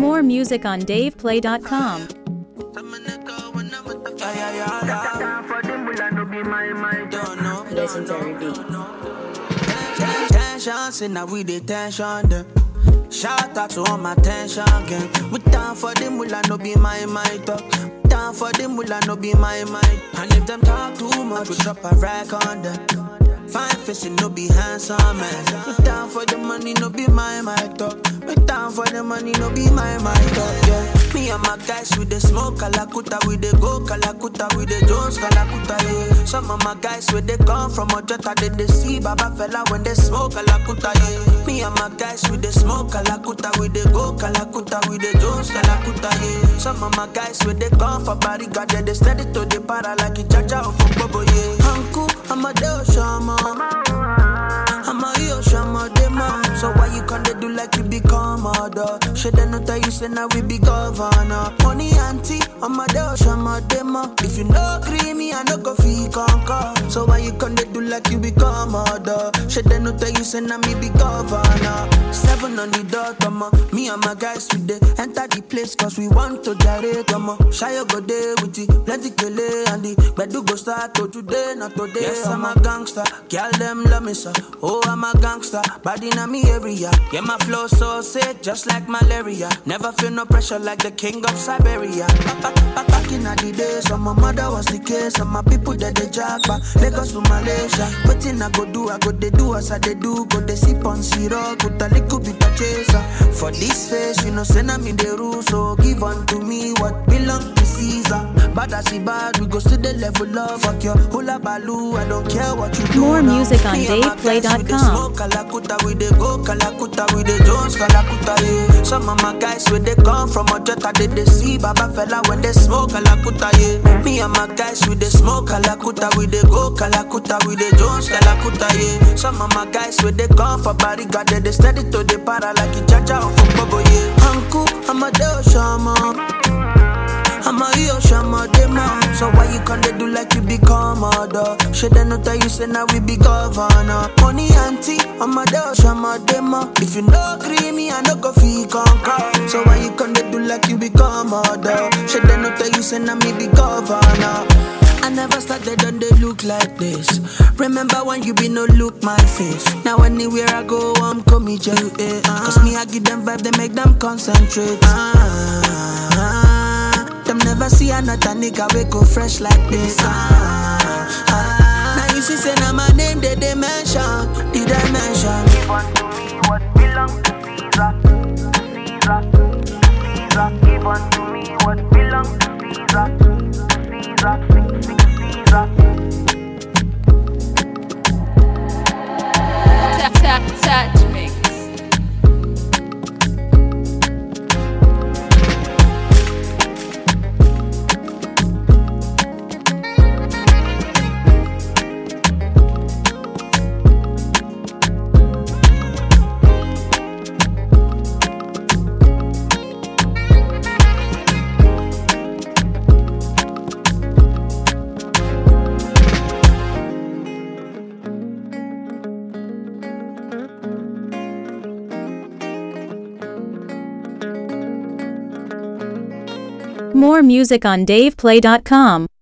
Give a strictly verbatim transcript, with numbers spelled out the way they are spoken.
More music on dave play dot com. Legendary beat. Tension, say now we the tension them. Shout out to all my tension gang. We down for the mula, no be my my talk. Down for the mula, no be my my. And if them talk too much, we drop a rack on them. Fine facing, no be handsome man. We down for the money, no be my my talk. We down for the money, no be my my talk. Yeah. Me and my guys with the smoke, Kalakuta, with the go, Kalakuta, with the Jones, Kalakuta, yeah. Some of my guys with they come from Ojota, they they see Baba fella when they smoke, Kalakuta, yeah. Me and my guys with the smoke, Kalakuta, with the go, Kalakuta, with the Jones, Kalakuta, yeah. Some of my guys with they come from Bariga, they they steady to the para like a jaja or for Bobo, yeah. Uncle, I'm a Deo Shama, I'm a Io Shama, Dema. So why you can't they do like you become mother? Should I not tell you say now we be governor? Money auntie, I'm a Deo Shama, Dema. If you no agree me, I no go fee conquer. So why you can't they do like you become mother? Should I not tell you say now me be governor? Seven on the dot, come on. Me and my guys with the enter the place cause we want to direct, come on. Shy go there with the plenty kele and the bedu go start to today, not today. Yes, I'm a gangster, girl them love me so. Oh, I'm a gangster, body in me area. Yeah, my flow so sick, just like malaria. Never feel no pressure like the king of Siberia. Back, back, back, back in the days, so my mother was the case, and my people that they jack back. Lagos to Malaysia, what in I go do, I go they do as I they do. Go they sip on syrup, put a little bit of chaser. For this face, you know, send them in the rules, so give unto me what belong to Caesar. Bad as he bad, we go to the level of fuck your hula baloo. I don't care what you do. More now. music on Me and my dave play dot guys with com. the smoke, Kalakuta, we they go, Kalakuta, we they Jones, Kalakuta, yeah. Some of my guys with they come from Ojota, they they see Baba fella when they smoke, Kalakuta, yeah. Me and my guys with the smoke, Kalakuta, we they go, Kalakuta, we they Jones, Kalakuta, yeah. Some of my guys with they come from Bariga, they they steady to the para like a jaja or for Bobo, yeah. Uncle, I'm a Deo Shama, I'm a Io Shama, Dema. So why you can't they do like you become mother? Should I not tell you say now we be governor? Money auntie, I'm a Deo Shama, Dema. If you no agree me, I no go fee conquer. So why you can't they do like you become mother? Should I not tell you say now me be governor? I never started on they look like this. Remember when you be no look my face. Now anywhere I go, I'm coming to you, eh, uh. Cause me I give them vibe, they make them concentrate. Ah, ah, them never see another nigga we go fresh like this. Ah, ah, now you see say now my name they they mention, the dimension. Give unto me what belongs to Caesar, Caesar, Caesar. Give unto me what belongs to Caesar, Caesar, Caesar. Touch, touch mix. More music on dave play dot com.